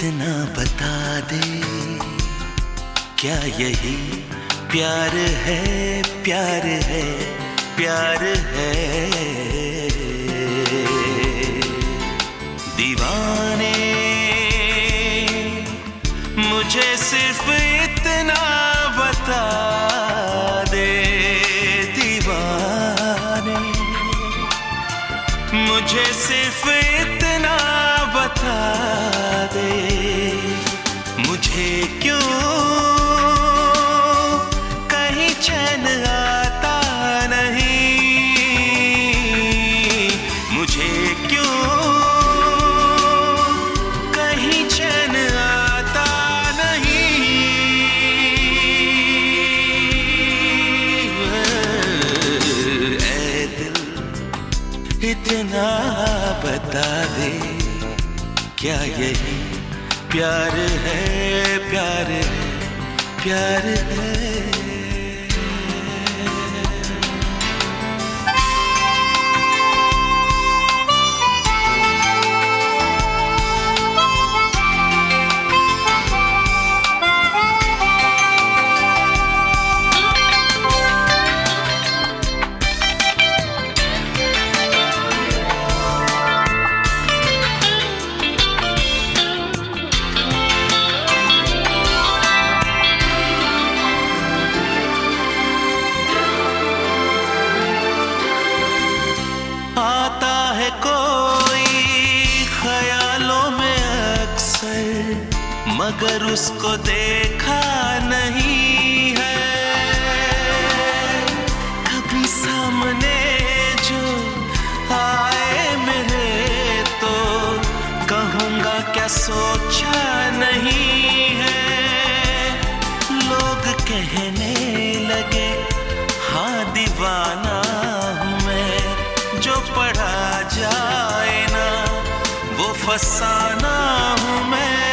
इतना बता दे, क्या यही प्यार है, प्यार है, प्यार है। दीवाने मुझे सिर्फ इतना बता दे, दीवाने मुझे सिर्फ इतना बता दे, मुझे क्यों कहीं चैन आता नहीं, मुझे क्यों कहीं चैन आता नहीं। ऐ दिल इतना बता दे, क्या यही प्यार है, प्यार है, प्यार है। आता है कोई ख्यालों में अक्सर, मगर उसको देखा नहीं है। कभी सामने जो आए मेरे तो कहूँगा क्या सोचा नहीं है। लोग कहने लगे हाँ दीवाना हूँ मैं, जो पढ़ा जाए ना वो फसाना हूँ मैं।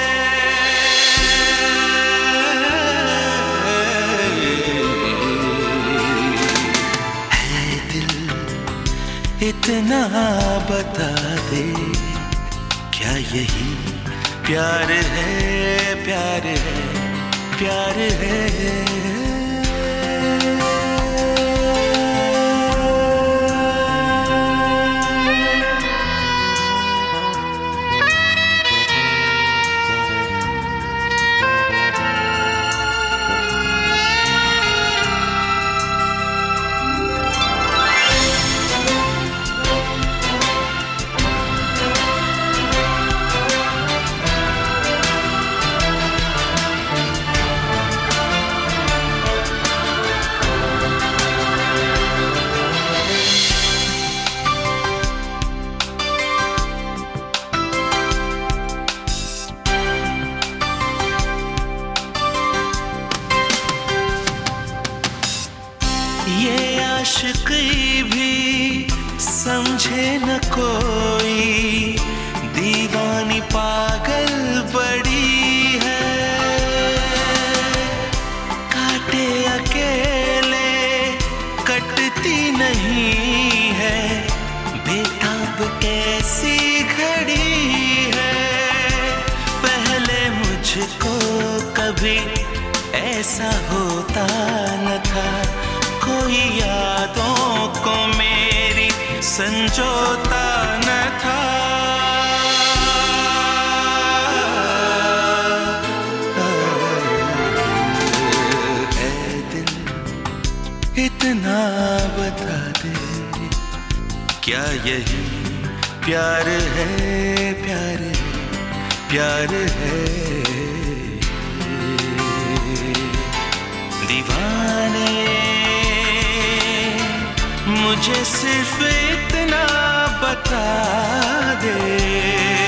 है दिल इतना बता दे, क्या यही प्यार है, प्यार है, प्यार है। ये आशिकी भी समझे न कोई, दीवानी पागल बड़ी है। काटे अकेले कटती नहीं है, बेताब कैसी घड़ी है। पहले मुझको कभी ऐसा होता न था, कोई यादों को मेरी संजोता न था। ऐ दिल इतना बता दे, क्या यही प्यार है, प्यार है, प्यार है। दीवाने मुझे सिर्फ इतना बता दे,